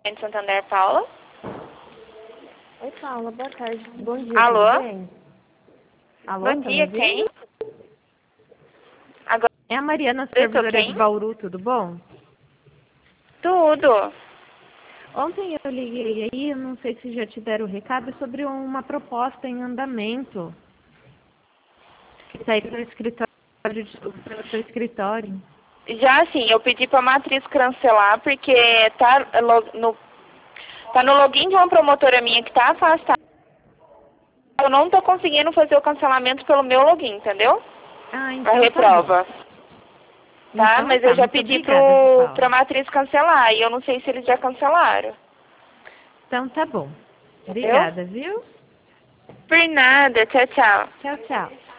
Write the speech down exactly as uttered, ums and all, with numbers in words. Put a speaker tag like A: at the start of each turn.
A: de Santander, Paula.
B: Oi, Paula, boa tarde. Bom dia,
A: Alô?
B: tudo bem? Alô,
A: Bom
B: tá
A: dia,
B: me
A: quem?
B: ouvindo?
A: Agora
B: É a Mariana,
A: eu sou
B: supervisora de
A: quem?
B: Bauru, tudo bom?
A: Tudo.
B: Ontem eu liguei aí, eu não sei se já te deram o recado, sobre uma proposta em andamento que está aí pelo escritório, pelo seu escritório.
A: Já assim, eu pedi pra matriz cancelar porque tá lo- no, tá no login de uma promotora minha que tá afastada. Eu não tô conseguindo fazer o cancelamento pelo meu login, entendeu?
B: Ah,
A: A
B: então tá bom.
A: reprova. Tá?
B: Então
A: Mas
B: tá,
A: eu já
B: muito
A: pedi
B: obrigada, viu,
A: pro, pra
B: Paula?
A: matriz cancelar e eu não sei se eles já cancelaram.
B: Então tá bom.
A: Entendeu?
B: Obrigada, viu?
A: Por nada. Tchau, tchau.
B: Tchau, tchau.